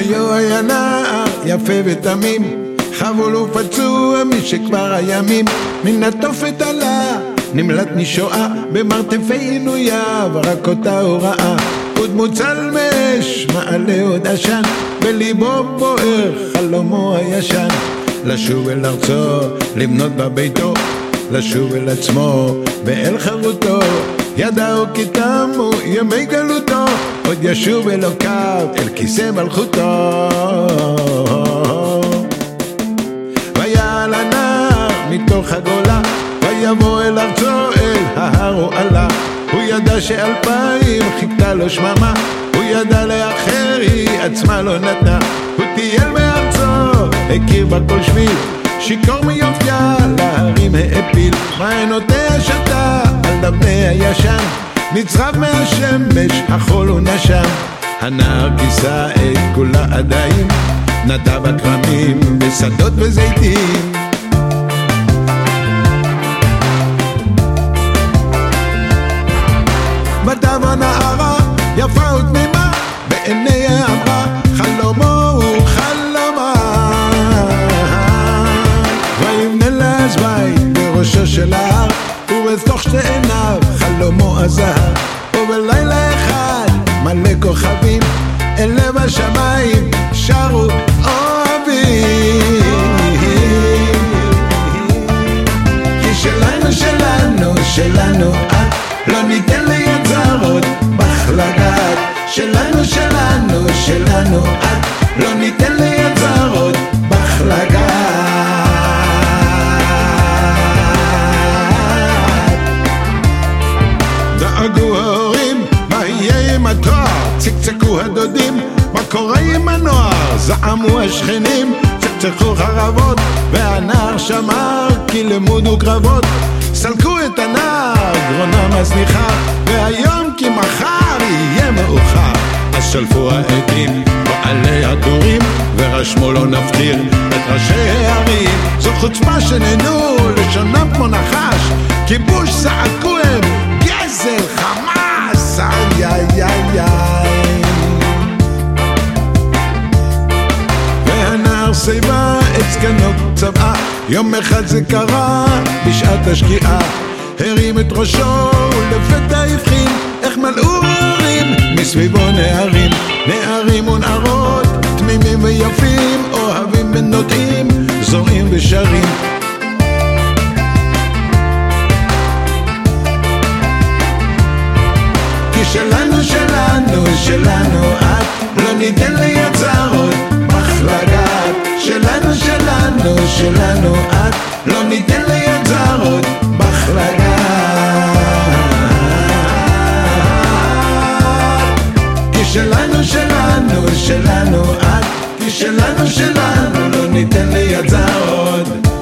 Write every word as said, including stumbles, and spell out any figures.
היו היה נער יפה ותמים, חבול ופצוע משכבר הימים, מן התופת עלה נמלט משואה, במרתפי עינוייו רק אותה הוראה. ודמות צלמש מעלה עוד עשן, בליבו בוער חלומו הישן, לשוב אל ארצו לבנות בביתו, לשוב אל עצמו ואל חירותו. ידעו כי תמו ימי גלותו, עוד ישוב אלוקיו אל כיסא מלכותו. ויעל הנער מתוך הגולה, ויבוא אל ארצו אל ההר הוא עלה. הוא ידע שאלפיים חיכתה לו שממה, הוא ידע לאחר היא עצמה לא נתנה. הוא טייל מארצו, הכיר בה כל שביל, שיקור מיופיה להרים העפיל. מעיינותיה שתה על דפני הישן, נצרב מהשמש החול הוא נשם. הנער כיסה את כולה עדיים, נטע בכרמים בשדות וזיתים. ותבוא נערה יפה ותמימה, בעיניה אמרה חלומו הוא חלומה. ויבנה לה אז בית בראשו של ההר, ובתוך שתי עיניו חלומו הזהב. ובלילה אחד מלא כוכבים אל לב השמיים שרו אוהבים. כי שלנו שלנו שלנו את, לא ניתן ליצרות בך לגעת. שלנו שלנו שלנו את, לא ניתן ליצרות בך לגעת. דאגו ההורים מה יהיה עם התואר, צקצקו הדודים מה קורה עם הנוער. זעמו השכנים צקצקו חרבות, והנער שמר כי למודו קרבות. סלקו את הנער גרונה מזניחה, והיום כי מחר יהיה מאוחר. אז שלפו העדים בעלי הדורים, ורשמו לא נפקיר את ראשי הערים. זו חוצפה שננו לשונם כמו נחש, כיבוש זעקו הם גזל חמאס. איי איי איי איי. והנער סייבה את זקנו צבעה, יום אחד זה קרה בשעת השקיעה. הרים את ראשו ולפתע הבחין איך מלאו הרים מסביבו נערים. נערים ונערות תמימים ויפים, אוהבים ונוטעים, זורעים ושרים. כי שלנו שלנו שלנו את, לא ניתן ליצרות בך לגעת. שלנו שלנו שלנו את, לא ניתן ליצרות בך לגעת. כי שלנו שלנו שלנו את, כי שלנו שלנו לא ניתן ליצרות